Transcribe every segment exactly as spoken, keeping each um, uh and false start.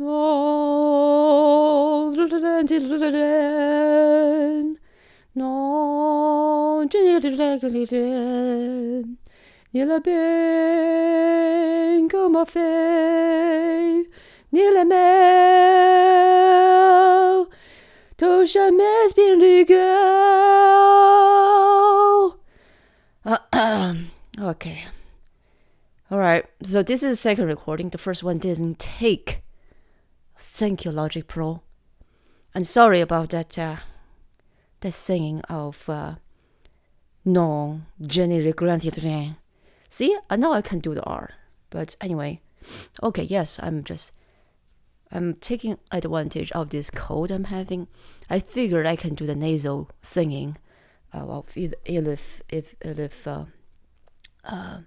No, no, ni la bien comme fait, ni la mer, t'as jamais bien lu go. Okay. All right. So this is the second recording. The first one didn't take. Thank you, Logic Pro. And sorry about that. Uh, that singing of uh, non générique. See, I know I can do the R, but anyway, okay. Yes, I'm just I'm taking advantage of this cold I'm having. I figured I can do the nasal singing uh, of Elif if Elif. Uh, uh,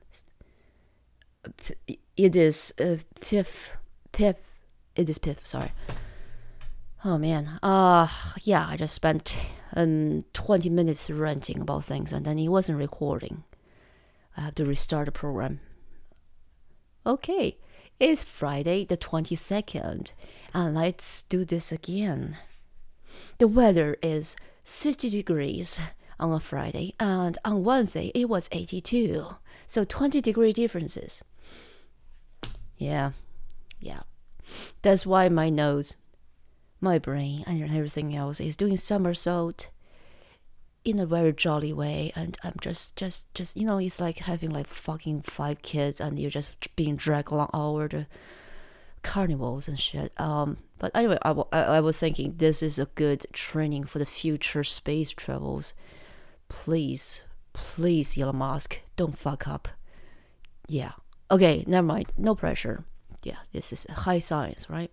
it is uh, Piff Piff. It is Piff. Sorry. Oh man. Uh yeah. I just spent um twenty minutes ranting about things, and then it wasn't recording. I have to restart the program. Okay. It's Friday the twenty-second, and let's do this again. The weather is sixty degrees on a Friday, and on Wednesday it was eighty-two. So twenty degree differences. Yeah, yeah. That's why my nose, my brain, and everything else is doing somersault in a very jolly way. And I'm just, just, just, you know, it's like having like fucking five kids and you're just being dragged along over the carnivals and shit. Um, but anyway, I, I, I was thinking this is a good training for the future space travels. Please, please, Elon Musk, don't fuck up. Yeah. Okay, never mind. No pressure. Yeah, this is high science, right?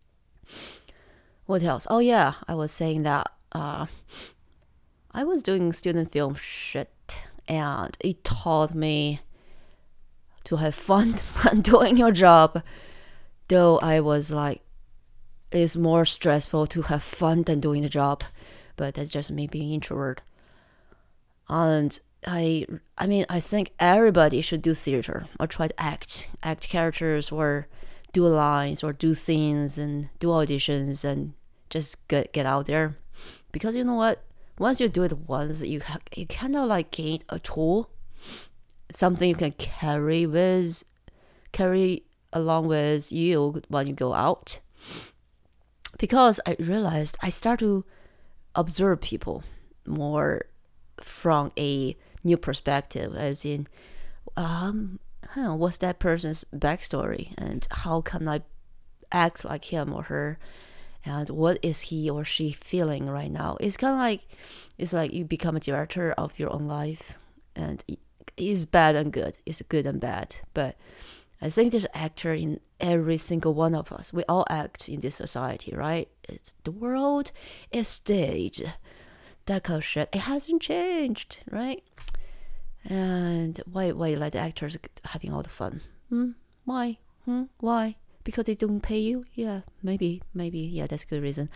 What else? Oh yeah, I was saying that uh, I was doing student film shit, and it taught me to have fun when doing your job. Though I was like, it's more stressful to have fun than doing the job, but that's just me being introvert. And I, I mean, I think everybody should do theater or try to act, act characters or do lines or do scenes and do auditions and just get get out there. Because you know what? Once you do it once, you ha- you kind of like gain a tool, something you can carry with, carry along with you when you go out. Because I realized I start to observe people more from a new perspective, as in um huh, what's that person's backstory and how can I act like him or her, and what is he or she feeling right now. It's kind of like it's like you become a director of your own life, and it's bad and good, it's good and bad. But I think there's an actor in every single one of us. We all act in this society, right? It's the world is staged. That kind of shit. It hasn't changed, right? And why why let the actors having all the fun? Hmm? Why? Hmm? Why? Because they don't pay you? Yeah, maybe, maybe. Yeah, that's a good reason.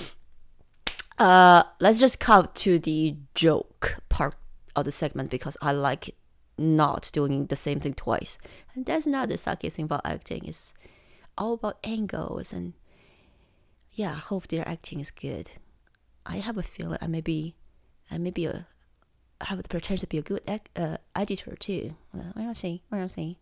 Uh, let's just cut to the joke part of the segment because I like not doing the same thing twice. And that's not the sucky thing about acting. It's all about angles, and yeah, I hope their acting is good. I have a feeling I may be, I may be a, have the potential to be a good uh, editor too. We'll see. We'll see.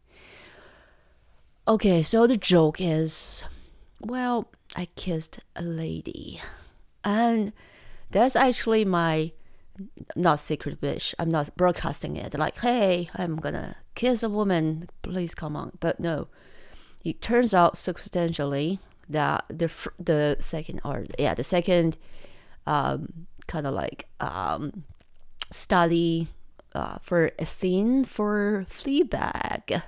Okay, so the joke is, well, I kissed a lady, and that's actually my not secret wish. I'm not broadcasting it like, hey, I'm gonna kiss a woman. Please come on. But no, it turns out substantially that the the second or yeah the second. Um, kind of like um, study uh, for a scene for Fleabag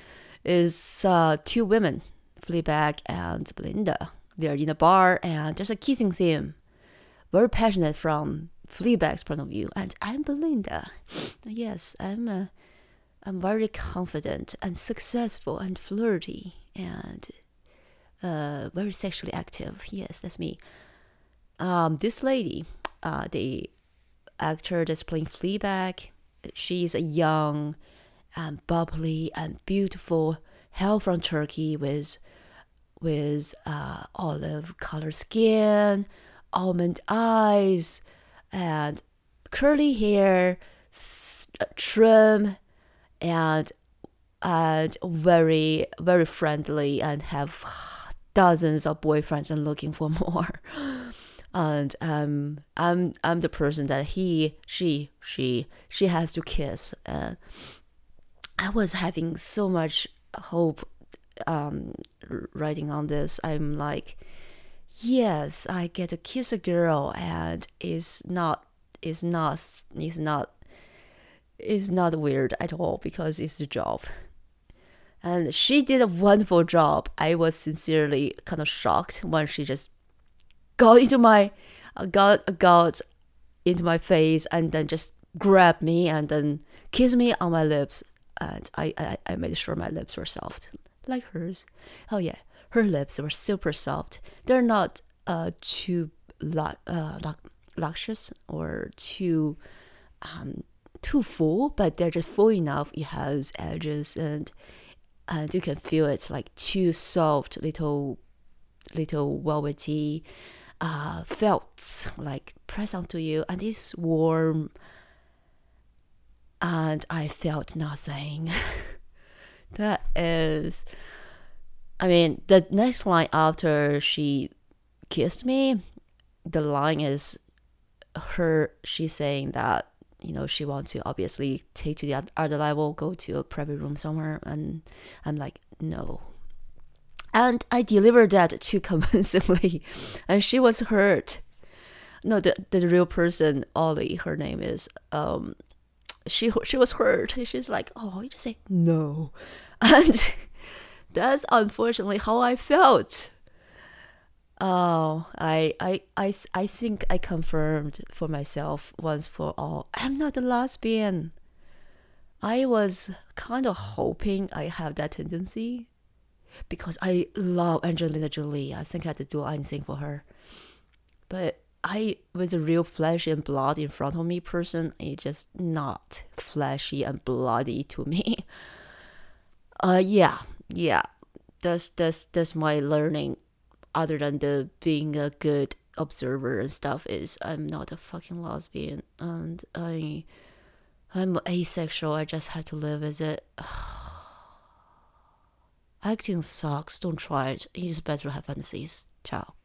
is uh, two women, Fleabag and Belinda. They're in a bar and there's a kissing scene. Very passionate from Fleabag's point of view, and I'm Belinda. Yes, I'm. Uh, I'm very confident and successful and flirty and uh, very sexually active. Yes, that's me. Um, this lady, uh, the actor that's playing Fleabag, she's a young and bubbly and beautiful hail from Turkey with with uh, olive color skin, almond eyes, and curly hair, trim, and and very very friendly, and have dozens of boyfriends and looking for more. And um, I'm I'm the person that he she she she has to kiss. And I was having so much hope um, writing on this. I'm like, yes, I get to kiss a girl, and it's not it's not it's not it's not weird at all because it's the job. And she did a wonderful job. I was sincerely kind of shocked when she just got into my uh, got got into my face and then just grabbed me and then kissed me on my lips. And I, I, I made sure my lips were soft, like hers. Oh yeah, her lips were super soft. They're not uh too lu- uh, luscious or too um too full, but they're just full enough. It has edges, and and you can feel it's like two soft little little velvety uh felt like press onto you, and it's warm, and I felt nothing. That is, I mean, the next line after she kissed me, the line is her she's saying that, you know, she wants to obviously take to the other level, go to a private room somewhere. And I'm like, no. And I delivered that too convincingly. And she was hurt. No, the, the real person, Ollie, her name is, um, she she was hurt. She's like, oh, you just say no. And that's unfortunately how I felt. Oh, I, I, I, I think I confirmed for myself once for all, I'm not a lesbian. I was kind of hoping I have that tendency because I love Angelina Jolie. I think I had to do anything for her. But I, with a real flesh and blood in front of me person, it's just not fleshy and bloody to me. Uh, yeah, yeah. That's, that's, that's my learning. Other than the being a good observer and stuff, is I'm not a fucking lesbian, and I I'm asexual. I just have to live with it. Acting sucks. Don't try it. It's better to have fantasies. Ciao.